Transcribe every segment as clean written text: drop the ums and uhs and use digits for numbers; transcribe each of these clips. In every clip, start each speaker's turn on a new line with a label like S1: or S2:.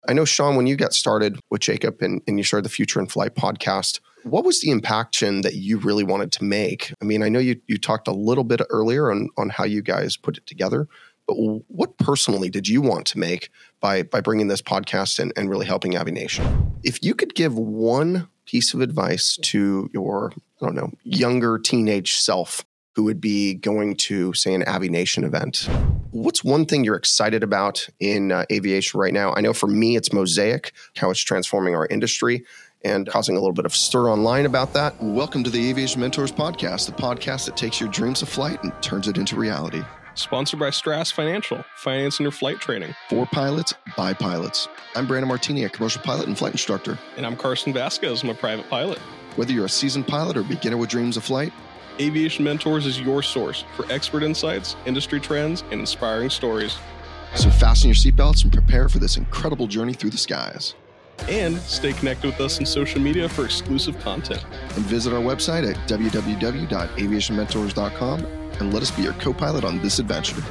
S1: I know, Sean, when you got started with Jacob and you started the Future in Flight podcast, what was the impaction that you really wanted to make? I mean, I know you talked a little bit earlier on how you guys put it together, but what personally did you want to make by bringing this podcast and really helping Aviation? If you could give one piece of advice to your, younger teenage self who would be going to, say, an Aviation event, what's one thing you're excited about in aviation right now? I know for me, it's Mosaic, how it's transforming our industry and causing a little bit of stir online about that.
S2: Welcome to the Aviation Mentors Podcast, the podcast that takes your dreams of flight and turns it into reality.
S3: Sponsored by Strass Financial, financing your flight training.
S2: For pilots, by pilots. I'm Brandon Martini, a commercial pilot and flight instructor.
S3: And I'm Carson Vasquez, I'm a private pilot.
S2: Whether you're a seasoned pilot or beginner with dreams of flight,
S3: Aviation Mentors is your source for expert insights, industry trends, and inspiring stories.
S2: So fasten your seatbelts and prepare for this incredible journey through the skies.
S3: And stay connected with us on social media for exclusive content.
S2: And visit our website at www.aviationmentors.com and let us be your co-pilot on this adventure.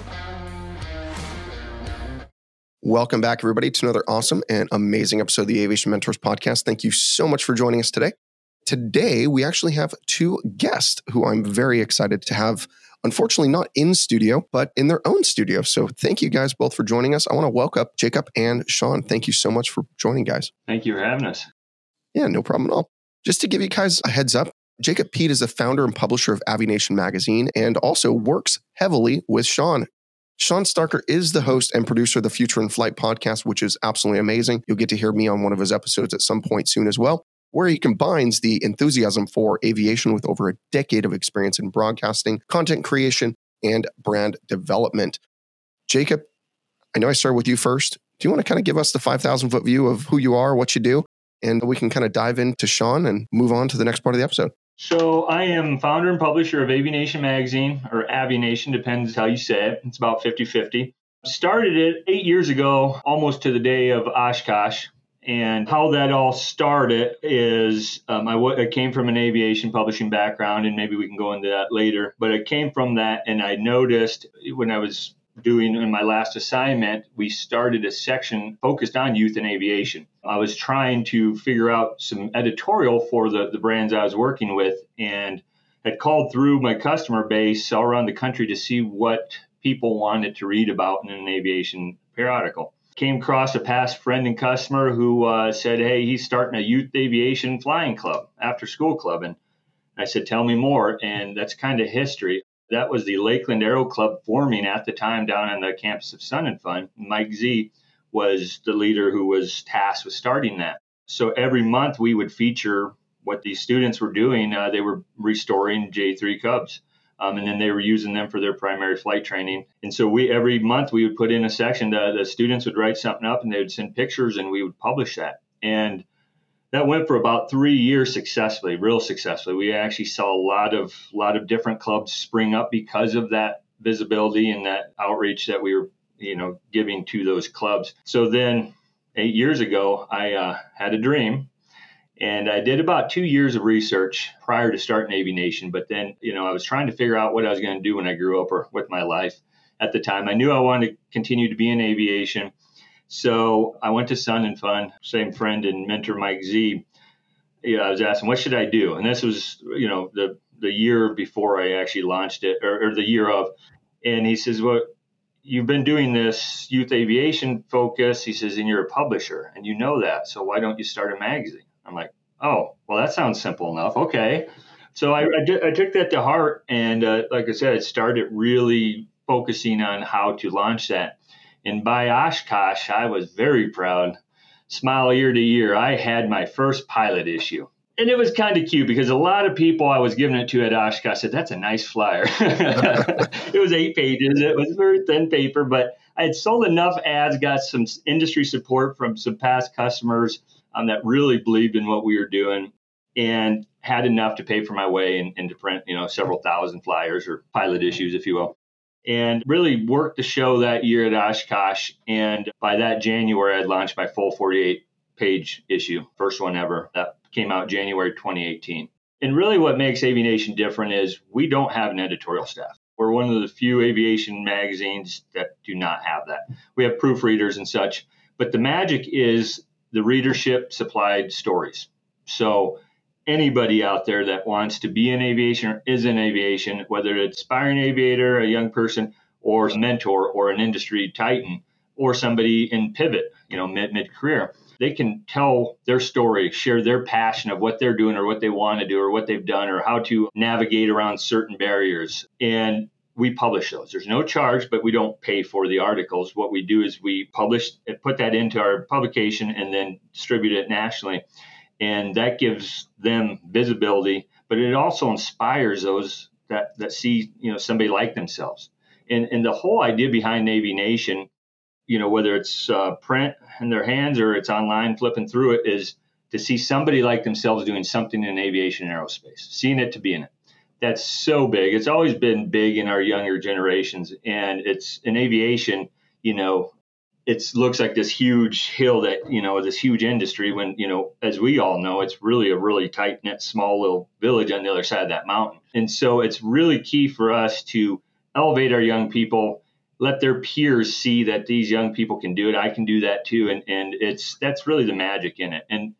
S1: Welcome back, everybody, to another awesome and amazing episode of the Aviation Mentors Podcast. Thank you so much for joining us today. Today, we actually have two guests who I'm very excited to have, unfortunately not in studio, but in their own studio. So thank you guys both for joining us. I want to welcome Jacob and Sean. Thank you so much for joining, guys.
S4: Thank you for having us.
S1: Yeah, no problem at all. Just to give you guys a heads up, Jacob Pete is the founder and publisher of Aviation Magazine and also works heavily with Sean. Sean Starker is the host and producer of the Future in Flight podcast, which is absolutely amazing. You'll get to hear me on one of his episodes at some point soon as well, where he combines the enthusiasm for aviation with over a decade of experience in broadcasting, content creation, and brand development. Jacob, I know I started with you first. Do you want to kind of give us the 5,000-foot view of who you are, what you do, and we can kind of dive into Sean and move on to the next part of the episode?
S4: So I am founder and publisher of Aviation Magazine, or Aviation, depends how you say it. It's about 50-50. Started it 8 years ago, almost to the day of Oshkosh. And how that all started is I came from an aviation publishing background, and maybe we can go into that later. But I came from that, and I noticed when I was doing in my last assignment, we started a section focused on youth and aviation. I was trying to figure out some editorial for the brands I was working with, and had called through my customer base all around the country to see what people wanted to read about in an aviation periodical. Came across a past friend and customer who said, hey, he's starting a youth aviation flying club, after school club. And I said, tell me more. And that's kind of history. That was the Lakeland Aero Club forming at the time down on the campus of Sun and Fun. Mike Z was the leader who was tasked with starting that. So every month we would feature what these students were doing. They were restoring J3 Cubs. And then they were using them for their primary flight training. And so every month we would put in a section. The students would write something up and they would send pictures and we would publish that. And that went for about 3 years successfully, real successfully. We actually saw a lot of different clubs spring up because of that visibility and that outreach that we were, giving to those clubs. So then 8 years ago, I had a dream. And I did about 2 years of research prior to starting Aviation. But then, I was trying to figure out what I was going to do when I grew up or with my life at the time. I knew I wanted to continue to be in aviation. So I went to Sun and Fun, same friend and mentor, Mike Z. I was asking, what should I do? And this was, the year before I actually launched it or the year of. And he says, well, you've been doing this youth aviation focus. He says, and you're a publisher and you know that. So why don't you start a magazine? I'm like, oh, well, that sounds simple enough. Okay. So I took that to heart. And like I said, I started really focusing on how to launch that. And by Oshkosh, I was very proud. Smile ear to ear. I had my first pilot issue. And it was kind of cute because a lot of people I was giving it to at Oshkosh said, that's a nice flyer. It was 8 pages. It was very thin paper, but I had sold enough ads, got some industry support from some past customers that really believed in what we were doing and had enough to pay for my way and to print, several thousand flyers or pilot issues, if you will. And really worked the show that year at Oshkosh. And by that January, I'd launched my full 48-page issue, first one ever. That came out January 2018. And really what makes Aviation different is we don't have an editorial staff. We're one of the few aviation magazines that do not have that. We have proofreaders and such, But the magic is the readership supplied stories. So anybody out there that wants to be in aviation or is in aviation, whether it's aspiring aviator, a young person, or a mentor, or an industry titan, or somebody in pivot, mid-career, they can tell their story, share their passion of what they're doing or what they want to do or what they've done or how to navigate around certain barriers. And we publish those. There's no charge, but we don't pay for the articles. What we do is we publish, put that into our publication and then distribute it nationally. And that gives them visibility, but it also inspires those that see, somebody like themselves. And the whole idea behind Navy Nation, whether it's print in their hands or it's online flipping through it, is to see somebody like themselves doing something in aviation and aerospace, seeing it to be in it. That's so big. It's always been big in our younger generations. And it's in aviation, it looks like this huge hill that, this huge industry when, as we all know, it's really a really tight knit, small little village on the other side of that mountain. And so it's really key for us to elevate our young people, let their peers see that these young people can do it. I can do that too. And that's really the magic in it. And,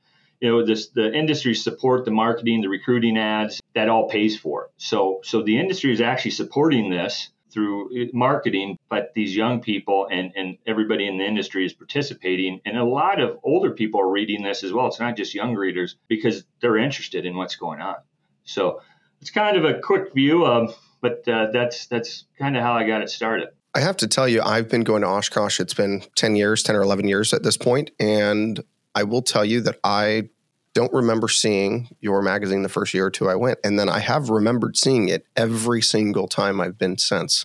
S4: the industry support, the marketing, the recruiting ads, that all pays for it. So the industry is actually supporting this through marketing, but these young people and everybody in the industry is participating. And a lot of older people are reading this as well. It's not just young readers because they're interested in what's going on. So it's kind of a quick view but that's kind of how I got it started.
S1: I have to tell you, I've been going to Oshkosh. It's been 10 or 11 years at this point. And I will tell you that I don't remember seeing your magazine the first year or two I went. And then I have remembered seeing it every single time I've been since.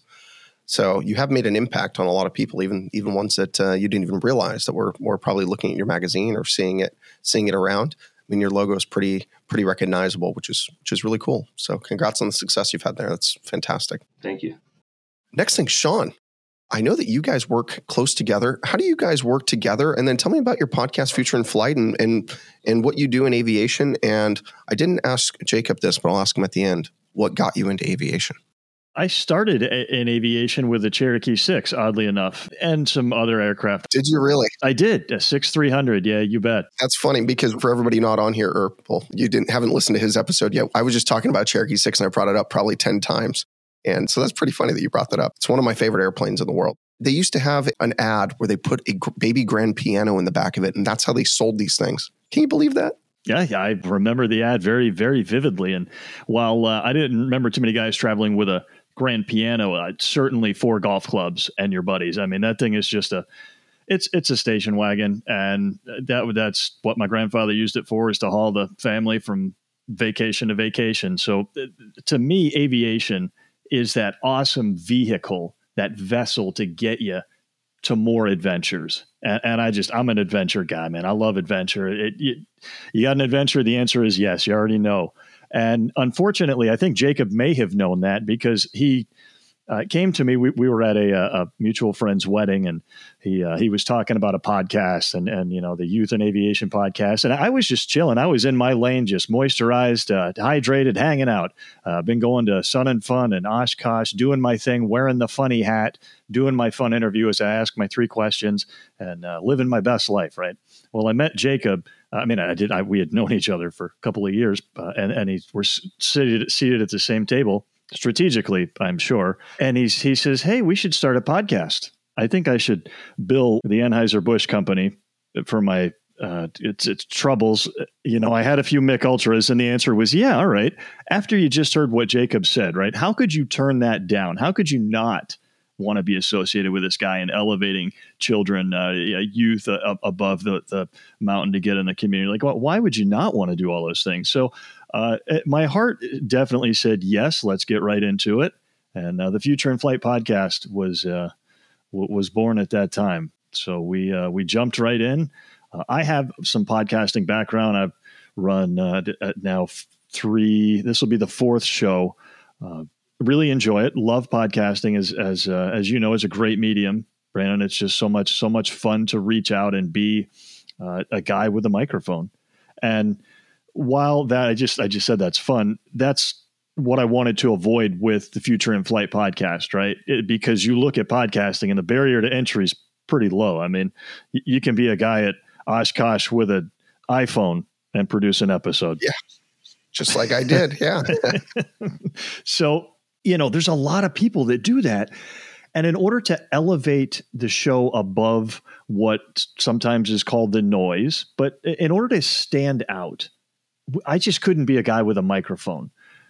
S1: So you have made an impact on a lot of people, even ones that you didn't even realize that were probably looking at your magazine or seeing it around. I mean, your logo is pretty recognizable, which is really cool. So congrats on the success you've had there. That's fantastic.
S4: Thank you.
S1: Next thing, Sean, I know that you guys work close together. How do you guys work together? And then tell me about your podcast, Future in Flight, and what you do in aviation. And I didn't ask Jacob this, but I'll ask him at the end. What got you into aviation?
S5: I started in aviation with the Cherokee 6, oddly enough, and some other aircraft.
S1: Did you really?
S5: I did. A 6300. Yeah, you bet.
S1: That's funny because for everybody not on here, or well, you haven't listened to his episode yet. I was just talking about Cherokee 6 and I brought it up probably 10 times. And so that's pretty funny that you brought that up. It's one of my favorite airplanes in the world. They used to have an ad where they put a baby grand piano in the back of it, and that's how they sold these things. Can you believe that?
S5: Yeah, I remember the ad very, very vividly. And while I didn't remember too many guys traveling with a grand piano, certainly 4 golf clubs and your buddies. I mean, that thing is just it's a station wagon, and that's what my grandfather used it for, is to haul the family from vacation to vacation. So to me, aviation is that awesome vehicle, that vessel to get you to more adventures. And I'm an adventure guy, man. I love adventure. You got an adventure? The answer is yes. You already know. And unfortunately, I think Jacob may have known that because he came to me. We were at a mutual friend's wedding, and he was talking about a podcast and the Youth in Aviation podcast. And I was just chilling. I was in my lane, just moisturized, hydrated, hanging out. Been going to Sun and Fun and Oshkosh, doing my thing, wearing the funny hat, doing my fun interview as I ask my 3 questions, and living my best life. Right. Well, I met Jacob. We had known each other for a couple of years, and we're seated at the same table. Strategically, I'm sure. And he says, hey, we should start a podcast. I think I should bill the Anheuser-Busch company for my its troubles. I had a few Mick Ultras, and the answer was, yeah, all right. After you just heard what Jacob said, right? How could you turn that down? How could you not want to be associated with this guy and elevating children, youth above the mountain to get in the community? Like, well, why would you not want to do all those things? So my heart definitely said, yes, let's get right into it. And the Future in Flight podcast was born at that time. So we jumped right in. I have some podcasting background. I've run now 3. This will be the 4th show. Really enjoy it. Love podcasting as you know, is a great medium, Brandon. It's just so much fun to reach out and be a guy with a microphone. And while that, I just said that's fun. That's what I wanted to avoid with the Future in Flight podcast, right? Because you look at podcasting and the barrier to entry is pretty low. I mean, you can be a guy at Oshkosh with an iPhone and produce an episode.
S1: Yeah, just like I did. Yeah.
S5: So, there's a lot of people that do that. And in order to elevate the show above what sometimes is called the noise, but in order to stand out, I just couldn't be a guy with a microphone.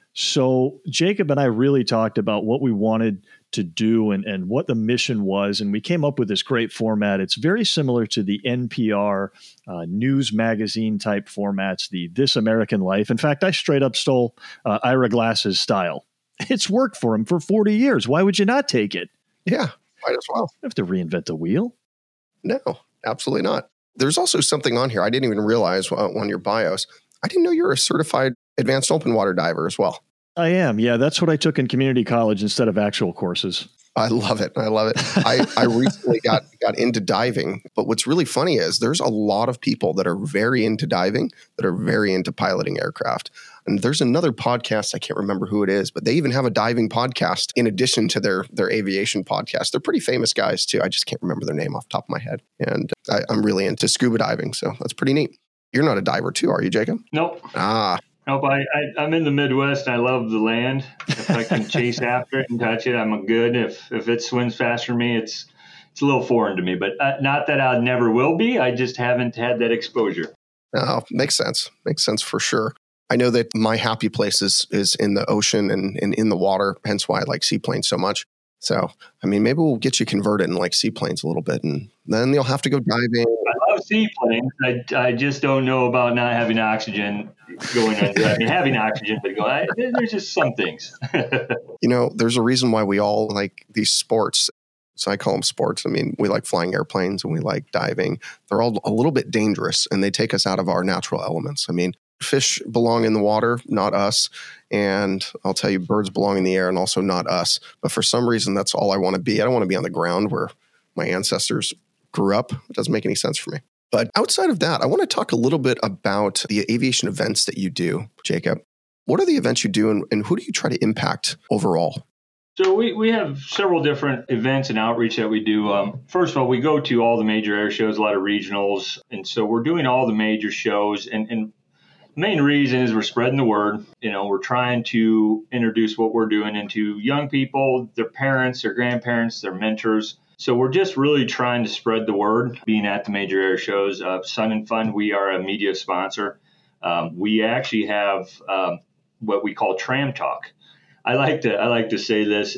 S5: So Jacob and I really talked about what we wanted to do and what the mission was. And we came up with this great format. It's very similar to the NPR news magazine type formats, the This American Life. In fact, I straight up stole Ira Glass's style. It's worked for him for 40 years. Why would you not take it?
S1: Yeah, might as well.
S5: You have to reinvent the wheel.
S1: No, absolutely not. There's also something on here I didn't even realize on your bios. I didn't know you were a certified advanced open water diver as well.
S5: I am. Yeah, that's what I took in community college instead of actual courses.
S1: I love it. I recently got into diving, but what's really funny is there's a lot of people that are very into diving that are very into piloting aircraft. And there's another podcast, I can't remember who it is, but they even have a diving podcast in addition to their aviation podcast. They're pretty famous guys too. I just can't remember their name off the top of my head. And I'm really into scuba diving, so that's pretty neat. You're not a diver too, are you, Jacob?
S4: Nope.
S1: Nope,
S4: I'm in the Midwest. I love the land. If I can chase after it and touch it, I'm good. If it swims faster than me, it's a little foreign to me. But not that I never will be. I just haven't had that exposure.
S1: Oh, makes sense. Makes sense for sure. I know that my happy place is in the ocean and in the water, hence why I like seaplanes so much. So, I mean, maybe we'll get you converted and like seaplanes a little bit, and then you'll have to go diving.
S4: I love seaplanes. I just don't know about not having oxygen going under. I mean, having oxygen, but there's just some things.
S1: There's a reason why we all like these sports. So I call them sports. I mean, we like flying airplanes and we like diving. They're all a little bit dangerous and they take us out of our natural elements. I mean, fish belong in the water, not us. And I'll tell you, birds belong in the air and also not us. But for some reason, that's all I want to be. I don't want to be on the ground where my ancestors grew up. It doesn't make any sense for me. But outside of that, I want to talk a little bit about the aviation events that you do, Jacob. What are the events you do and who do you try to impact overall?
S4: So we have several different events and outreach that we do. First of all, we go to all the major air shows, a lot of regionals. And so we're doing all the major shows. And the main reason is we're spreading the word. We're trying to introduce what we're doing into young people, their parents, their grandparents, their mentors. So we're just really trying to spread the word, being at the major air shows. Sun and Fun, we are a media sponsor. We actually have what we call Tram Talk. I like to say this.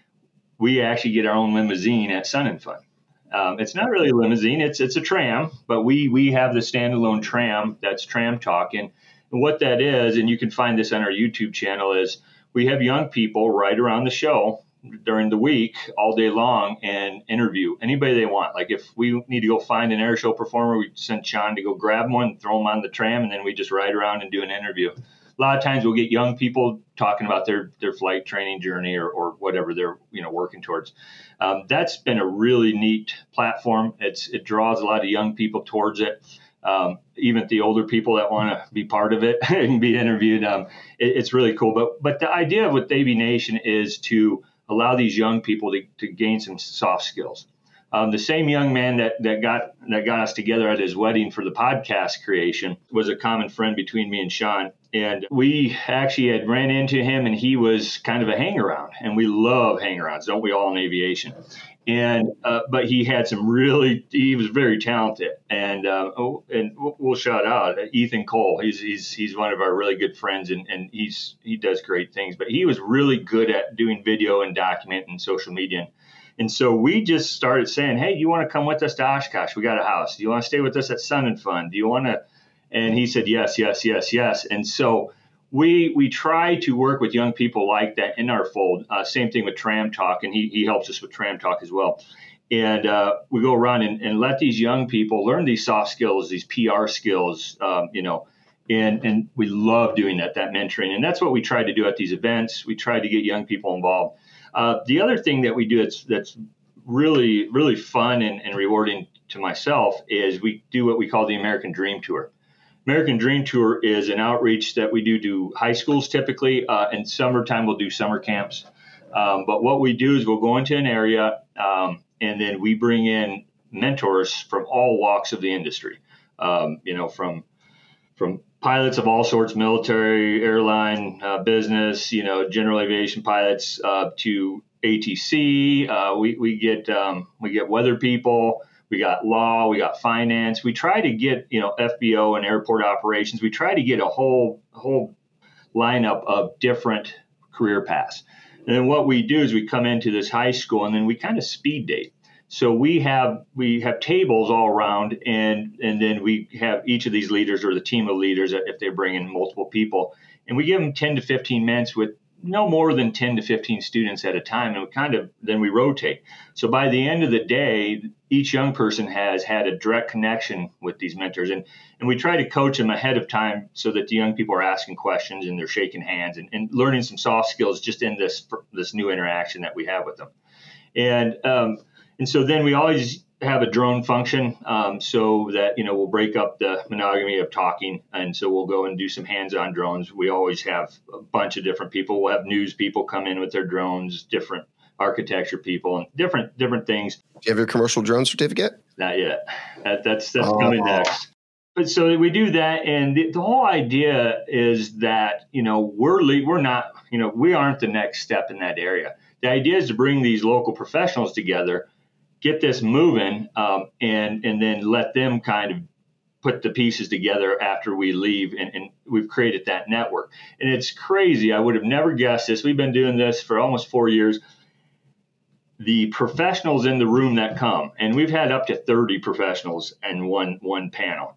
S4: We actually get our own limousine at Sun and Fun. It's not really a limousine; it's a tram, but we have the standalone tram that's Tram Talk, and what that is, and you can find this on our YouTube channel, is we have young people right around the show during the week all day long and interview anybody they want. Like if we need to go find an air show performer, we send Sean to go grab one, throw them on the tram, and then we just ride around and do an interview. A lot of times we'll get young people talking about their flight training journey or whatever they're working towards. That's been a really neat platform. It draws a lot of young people towards it. Even the older people that want to be part of it and be interviewed. It's really cool. But the idea with Aviation is to allow these young people to gain some soft skills. The same young man that got us together at his wedding for the podcast creation was a common friend between me and Sean. And we actually had ran into him, and he was kind of a hang-around. And we love hang-arounds, don't we all in aviation? And but he had he was very talented. And we'll shout out Ethan Cole. He's one of our really good friends, and he does great things. But he was really good at doing video and documenting social media. And so we just started saying, hey, do you want to come with us to Oshkosh? We got a house. Do you want to stay with us at Sun and Fun? Do you want to? And he said, yes. And so we try to work with young people like that in our fold. Same thing with Tram Talk, and he helps us with Tram Talk as well. And we go around and let these young people learn these soft skills, these PR skills, and we love doing that mentoring. And that's what we try to do at these events. We try to get young people involved. The other thing that we do that's really, really fun and rewarding to myself is we do what we call the American Dream Tour. American Dream Tour is an outreach that we do high schools typically. In summertime, we'll do summer camps. But what we do is we'll go into an area and then we bring in mentors from all walks of the industry. From pilots of all sorts, military, airline, business, general aviation pilots, to ATC. We get weather people. We got law. We got finance. We try to get FBO and airport operations. We try to get a whole lineup of different career paths. And then what we do is we come into this high school and then we kind of speed date. So we have tables all around, and then we have each of these leaders or the team of leaders if they bring in multiple people, and we give them 10 to 15 minutes with no more than 10 to 15 students at a time, and then we rotate. So by the end of the day, each young person has had a direct connection with these mentors, and we try to coach them ahead of time so that the young people are asking questions and they're shaking hands and learning some soft skills just in this new interaction that we have with them. And so then we always have a drone function so that, we'll break up the monogamy of talking. And so we'll go and do some hands-on drones. We always have a bunch of different people. We'll have news people come in with their drones, different architecture people, and different things.
S1: Do you have your commercial drone certificate?
S4: Not yet. That's coming next. But so we do that. And the whole idea is that, we're not, we aren't the next step in that area. The idea is to bring these local professionals together, get this moving, and then let them kind of put the pieces together after we leave, and we've created that network. And it's crazy. I would have never guessed this. We've been doing this for almost 4 years. The professionals in the room that come, and we've had up to 30 professionals in one panel.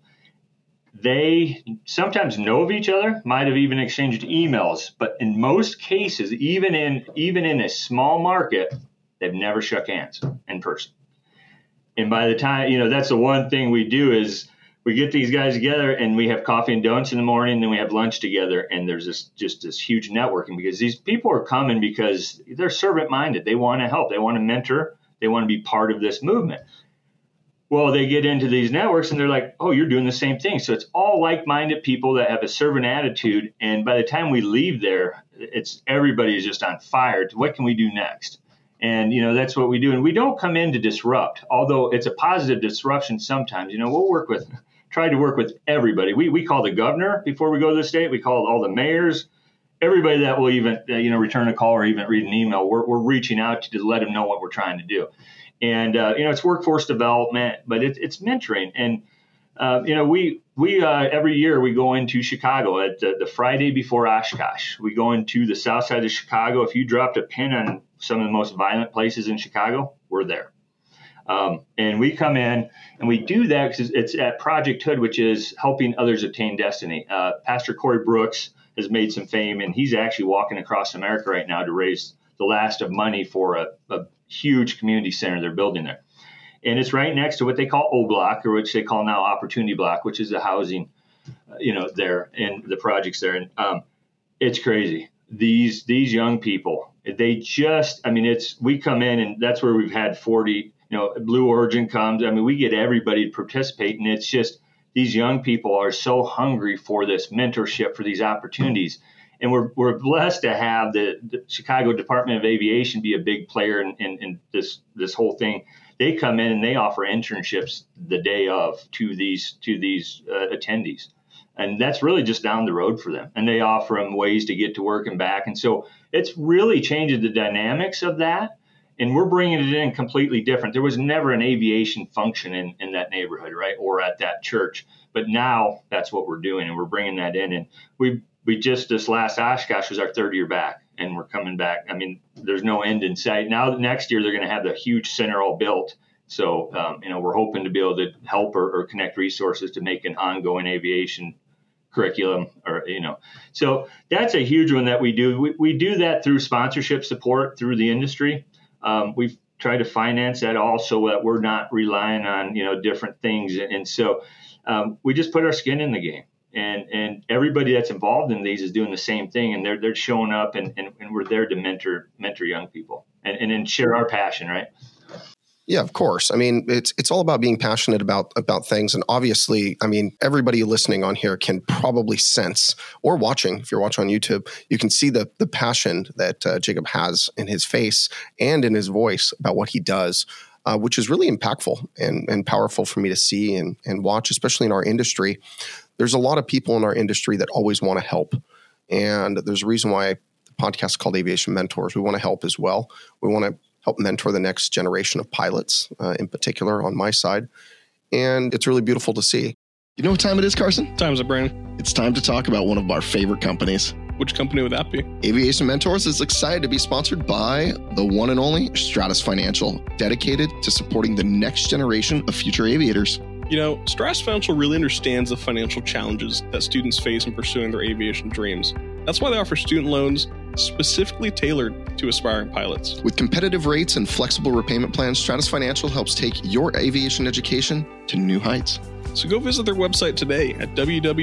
S4: They sometimes know of each other, might have even exchanged emails, but in most cases, even in a small market, they've never shook hands in person. And by the time, that's the one thing we do is we get these guys together and we have coffee and donuts in the morning, and then we have lunch together, and there's this huge networking because these people are coming because they're servant-minded. They want to help. They want to mentor. They want to be part of this movement. Well, they get into these networks and they're like, oh, you're doing the same thing. So it's all like-minded people that have a servant attitude. And by the time we leave there, everybody is just on fire. What can we do next? And, that's what we do. And we don't come in to disrupt, although it's a positive disruption sometimes. We'll try to work with everybody. We call the governor before we go to the state. We call all the mayors, everybody that will even, return a call or even read an email. We're reaching out to let them know what we're trying to do. And, it's workforce development, but it's mentoring. And, we every year we go into Chicago at the Friday before Oshkosh. We go into the south side of Chicago. If you dropped a pin on some of the most violent places in Chicago, we're there. And we come in and we do that because it's at Project Hood, which is helping others attain destiny. Pastor Corey Brooks has made some fame, and he's actually walking across America right now to raise the last of money for a huge community center they're building there. And it's right next to what they call O Block, or which they call now Opportunity Block, which is the housing, there and the projects there. And it's crazy. These young people, they just, we come in and that's where we've had 40, Blue Origin comes. We get everybody to participate. And it's just, these young people are so hungry for this mentorship, for these opportunities. And we're blessed to have the Chicago Department of Aviation be a big player in this whole thing. They come in and they offer internships the day of to these attendees. And that's really just down the road for them. And they offer them ways to get to work and back. And so it's really changed the dynamics of that. And we're bringing it in completely different. There was never an aviation function in that neighborhood, right? Or at that church. But now that's what we're doing. And we're bringing that in. And we just, this last Oshkosh was our third year back. And we're coming back. There's no end in sight. Now, next year, they're going to have the huge center all built. So, we're hoping to be able to help or connect resources to make an ongoing aviation curriculum So that's a huge one that we do. We do that through sponsorship support through the industry. We've tried to finance that all so that we're not relying on, different things. And so we just put our skin in the game. And everybody that's involved in these is doing the same thing, and they're showing up, and we're there to mentor young people and share our passion, right?
S1: Yeah, of course. It's all about being passionate about things, and obviously, everybody listening on here can probably sense, or watching, if you're watching on YouTube, you can see the passion that Jacob has in his face and in his voice about what he does. which is really impactful and powerful for me to see and watch, especially in our industry. There's a lot of people in our industry that always want to help. And there's a reason why the podcast is called Aviation Mentors. We want to help as well. We want to help mentor the next generation of pilots, in particular on my side. And it's really beautiful to see.
S2: You know what time it is, Carson?
S3: Time's up, Brandon.
S2: It's time to talk about one of our favorite companies.
S3: Which company would that be?
S2: Aviation Mentors is excited to be sponsored by the one and only Stratus Financial, dedicated to supporting the next generation of future aviators.
S3: You know, Stratus Financial really understands the financial challenges that students face in pursuing their aviation dreams. That's why they offer student loans specifically tailored to aspiring pilots.
S2: With competitive rates and flexible repayment plans, Stratus Financial helps take your aviation education to new heights.
S3: So go visit their website today at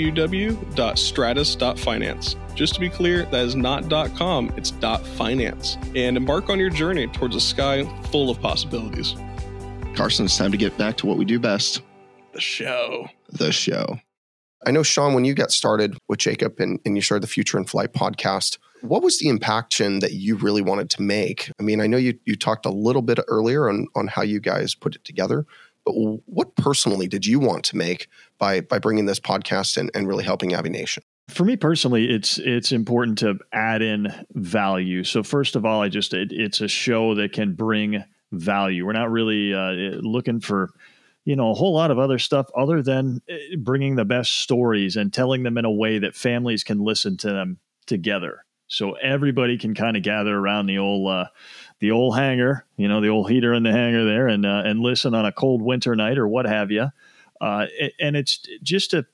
S3: www.stratus.finance. Just to be clear, that is not .com, it's .finance. And embark on your journey towards a sky full of possibilities.
S2: Carson, it's time to get back to what we do best.
S3: The show.
S2: The show.
S1: I know, Sean, when you got started with Jacob and you started the Future in Flight podcast, what was the impaction that you really wanted to make? I mean, I know you talked a little bit earlier on how you guys put it together, but what personally did you want to make by bringing this podcast and really helping Aviation?
S5: For me personally, it's important to add in value. So first of all, it's a show that can bring value. We're not really looking for a whole lot of other stuff other than bringing the best stories and telling them in a way that families can listen to them together. So everybody can kind of gather around the old hangar, the old heater in the hangar there, and listen on a cold winter night or what have you. And it's just to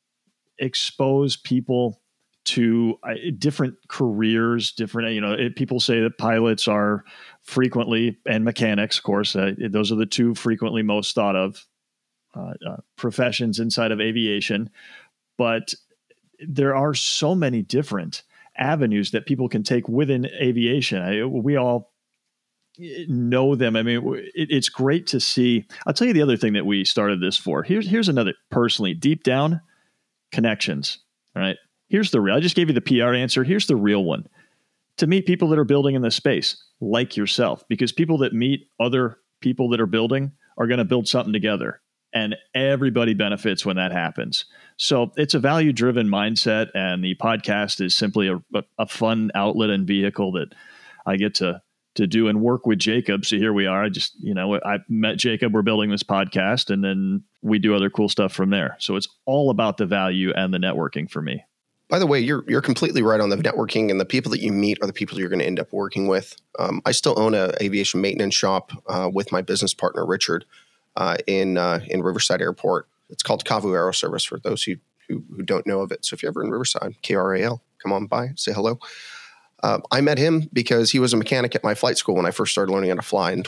S5: expose people to different careers, different, people say that pilots are frequently, and mechanics, of course, those are the two frequently most thought of professions inside of aviation. But there are so many different avenues that people can take within aviation. We all know them. I mean, it's great to see. I'll tell you the other thing that we started this for. Here's another, personally, deep down, connections. All right. Here's the real. I just gave you the PR answer. Here's the real one. To meet people that are building in this space, like yourself, because people that meet other people that are building are going to build something together. And everybody benefits when that happens. So it's a value-driven mindset, and the podcast is simply a fun outlet and vehicle that I get to do and work with Jacob. So here we are. I met Jacob. We're building this podcast, and then we do other cool stuff from there. So it's all about the value and the networking for me.
S1: By the way, you're completely right on the networking, and the people that you meet are the people you're going to end up working with. I still own an aviation maintenance shop with my business partner, Richard, in Riverside Airport. It's called Kavu Aero Service for those who don't know of it. So if you're ever in Riverside, KRAL, come on by, say hello. I met him because he was a mechanic at my flight school when I first started learning how to fly in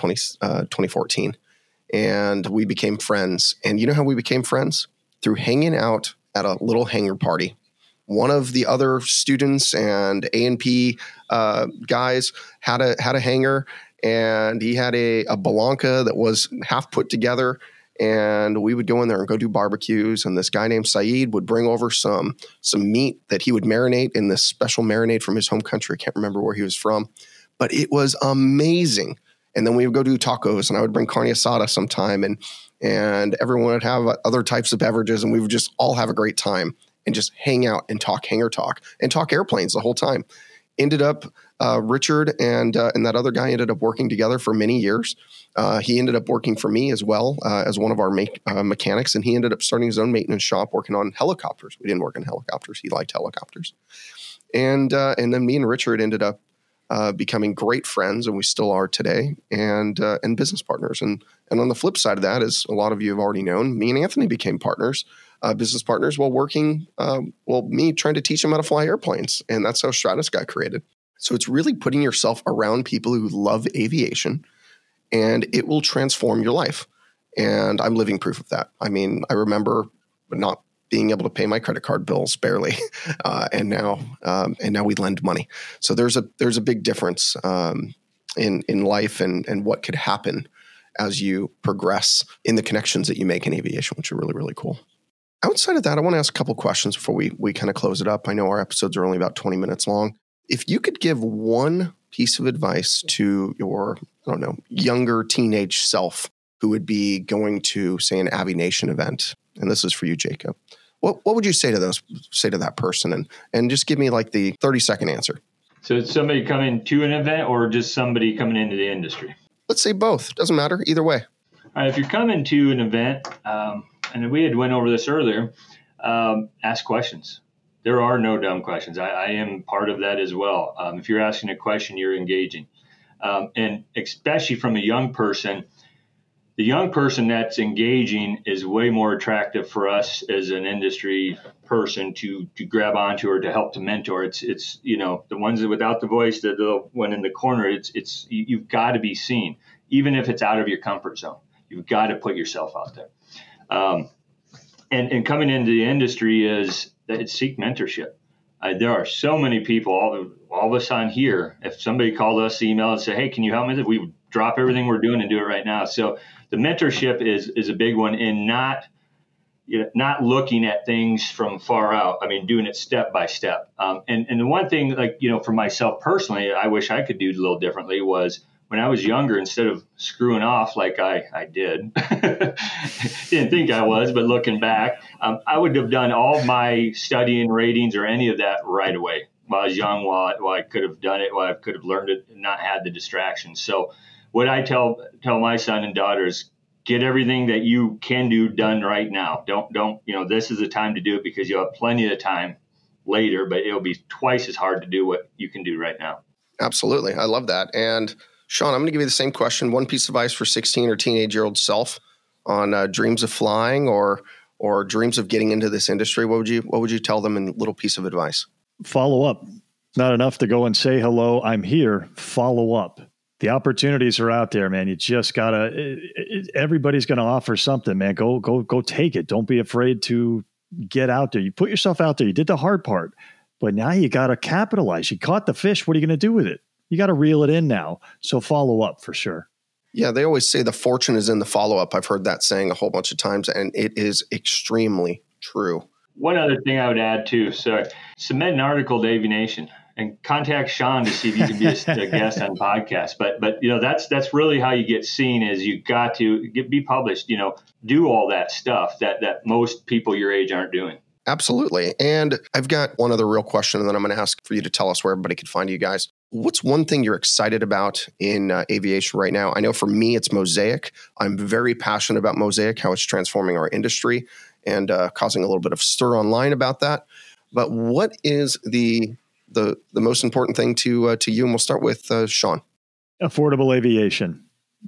S1: 2014. And we became friends. And you know how we became friends? Through hanging out at a little hangar party. One of the other students and A&P guys had a hangar, and he had a Balanca that was half put together. And we would go in there and go do barbecues. And this guy named Saeed would bring over some meat that he would marinate in this special marinade from his home country. I can't remember where he was from, but it was amazing. And then we would go do tacos, and I would bring carne asada sometime, and everyone would have other types of beverages, and we would just all have a great time and just hang out and talk hangar talk and talk airplanes the whole time. Ended up, Richard and that other guy ended up working together for many years. He ended up working for me as well as one of our mechanics, and he ended up starting his own maintenance shop working on helicopters. We didn't work on helicopters. He liked helicopters. And then me and Richard ended up becoming great friends, and we still are today, and business partners. And on the flip side of that, as a lot of you have already known, me and Anthony became partners, business partners, while working, me trying to teach him how to fly airplanes. And that's how Stratus got created. So it's really putting yourself around people who love aviation, and it will transform your life. And I'm living proof of that. I mean, I remember not being able to pay my credit card bills barely, and now we lend money. So there's a big difference in life and what could happen as you progress in the connections that you make in aviation, which are really, really cool. Outside of that, I want to ask a couple questions before we kind of close it up. I know our episodes are only about 20 minutes long. If you could give one piece of advice to your I don't know, younger teenage self who would be going to, say, an Aviation event, and this is for you, Jacob, what would you say to that person? And just give me like the 30-second answer.
S4: So it's somebody coming to an event or just somebody coming into the industry?
S1: Let's say both. Doesn't matter. Either way.
S4: All right, if you're coming to an event, and we had went over this earlier, ask questions. There are no dumb questions. I am part of that as well. If you're asking a question, you're engaging. And especially from a young person, the young person that's engaging is way more attractive for us as an industry person to grab onto or to help to mentor. It's the ones that without the voice, the one in the corner, it's you've got to be seen, even if it's out of your comfort zone. You've got to put yourself out there. And coming into the industry is seek mentorship. There are so many people, all of us on here. If somebody called us, email and say, "Hey, can you help me?" We would drop everything we're doing and do it right now. So the mentorship is a big one, and not looking at things from far out. I mean, doing it step by step. And the one thing, for myself personally, I wish I could do a little differently was when I was younger, instead of screwing off like I did, didn't think I was, but looking back, I would have done all my studying, ratings, or any of that right away while I was young, while I could have done it, while I could have learned it and not had the distractions. So what I tell my son and daughters, get everything that you can do done right now. Don't this is the time to do it, because you'll have plenty of time later, but it'll be twice as hard to do what you can do right now.
S1: Absolutely. I love that. And Sean, I'm going to give you the same question. One piece of advice for 16 or teenage-year-old self on dreams of flying or dreams of getting into this industry. What would you tell them in a little piece of advice?
S5: Follow up. It's not enough to go and say, hello, I'm here. Follow up. The opportunities are out there, man. You just gotta, everybody's going to offer something, man. Go take it. Don't be afraid to get out there. You put yourself out there. You did the hard part, but now you got to capitalize. You caught the fish. What are you going to do with it? You got to reel it in now. So follow up for sure.
S1: Yeah, they always say the fortune is in the follow-up. I've heard that saying a whole bunch of times, and it is extremely true.
S4: One other thing I would add too, submit an article to Aviation and contact Sean to see if you can be a guest on podcast. But that's really how you get seen, is you got to be published, do all that stuff that most people your age aren't doing.
S1: Absolutely. And I've got one other real question, and then I'm going to ask for you to tell us where everybody can find you guys. What's one thing you're excited about in aviation right now? I know for me, it's Mosaic. I'm very passionate about Mosaic, how it's transforming our industry and causing a little bit of stir online about that. But what is the most important thing to you? And we'll start with Sean.
S5: Affordable aviation.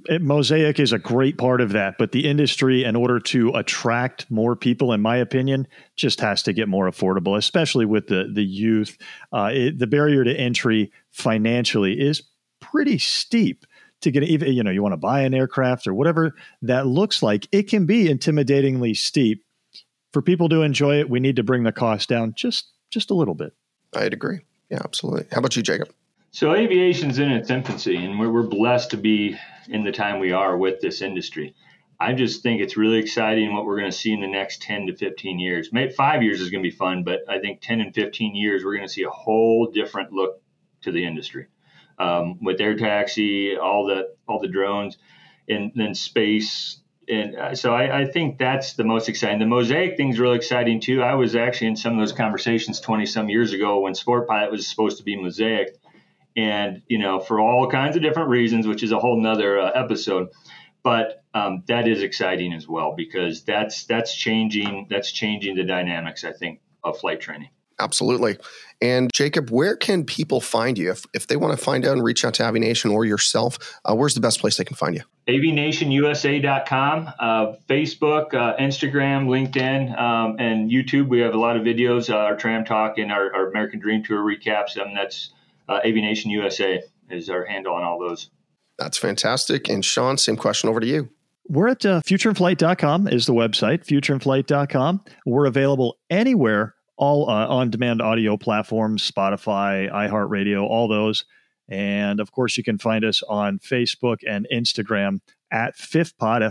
S5: Mosaic is a great part of that, but the industry, in order to attract more people, in my opinion, just has to get more affordable, especially with the youth. The barrier to entry financially is pretty steep to get, even, you want to buy an aircraft or whatever that looks like. It can be intimidatingly steep. For people to enjoy it, we need to bring the cost down just a little bit.
S1: I'd agree. Yeah, absolutely. How about you, Jacob?
S4: So aviation's in its infancy, and we're blessed to be in the time we are with this industry. I just think it's really exciting what we're going to see in the next 10 to 15 years. Maybe 5 years is going to be fun, but I think 10 and 15 years, we're going to see a whole different look to the industry. With air taxi, all the drones, and then space. And so I think that's the most exciting. The Mosaic thing's really exciting too. I was actually in some of those conversations 20 some years ago when Sport Pilot was supposed to be Mosaic. And, for all kinds of different reasons, which is a whole nother episode. But that is exciting as well, because that's changing the dynamics, I think, of flight training.
S1: Absolutely. And Jacob, where can people find you? If they want to find out and reach out to Aviation or yourself, where's the best place they can find you?
S4: AviationUSA.com, Facebook, Instagram, LinkedIn, and YouTube. We have a lot of videos, our Tram Talk and our American Dream Tour recaps. That's Aviation USA is our handle on all those. That's
S1: fantastic. And Sean, same question over to you.
S5: We're at futureinflight.com is the website, futureinflight.com. We're available anywhere, all on-demand audio platforms, Spotify, iHeartRadio, all those. And of course, you can find us on Facebook and Instagram at FIFPod,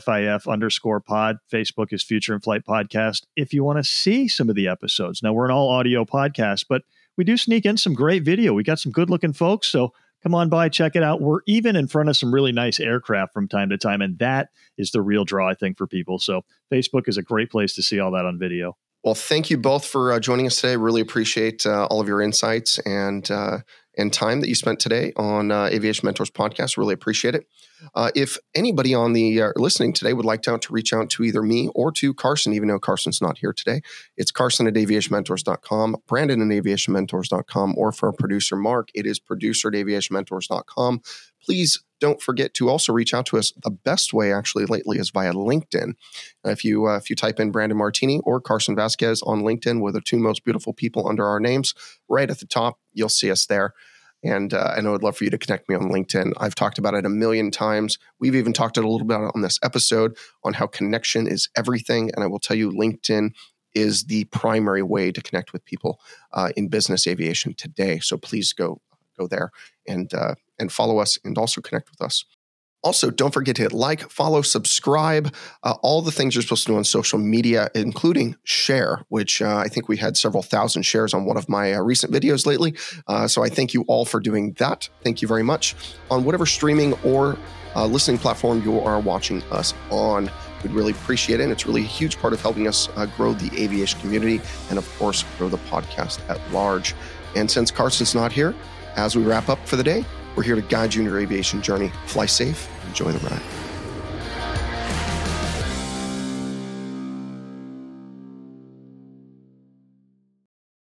S5: FIF_pod. Facebook is Future in Flight Podcast. If you want to see some of the episodes. Now, we're an all audio podcast, but we do sneak in some great video. We got some good looking folks. So come on by, check it out. We're even in front of some really nice aircraft from time to time, and that is the real draw, I think, for people. So Facebook is a great place to see all that on video.
S1: Well, thank you both for joining us today. Really appreciate all of your insights and time that you spent today on Aviation Mentors Podcast. Really appreciate it. If anybody on the listening today would like to reach out to either me or to Carson, even though Carson's not here today, it's Carson@aviationmentors.com, Brandon@aviationmentors.com, or for our producer, Mark, it is producer@aviationmentors.com. Please don't forget to also reach out to us. The best way actually lately is via LinkedIn. If you type in Brandon Martini or Carson Vasquez on LinkedIn, we're the two most beautiful people under our names. Right at the top, you'll see us there. And I know I'd love for you to connect me on LinkedIn. I've talked about it a million times. We've even talked a little bit on this episode on how connection is everything. And I will tell you, LinkedIn is the primary way to connect with people in business aviation today. So please go there and follow us and also connect with us. Also, don't forget to hit like, follow, subscribe, all the things you're supposed to do on social media, including share, which I think we had several thousand shares on one of my recent videos lately. So I thank you all for doing that. Thank you very much. On whatever streaming or listening platform you are watching us on, we'd really appreciate it. And it's really a huge part of helping us grow the aviation community and, of course, grow the podcast at large. And since Carson's not here, as we wrap up for the day, we're here to guide you in your aviation journey. Fly safe, enjoy the ride.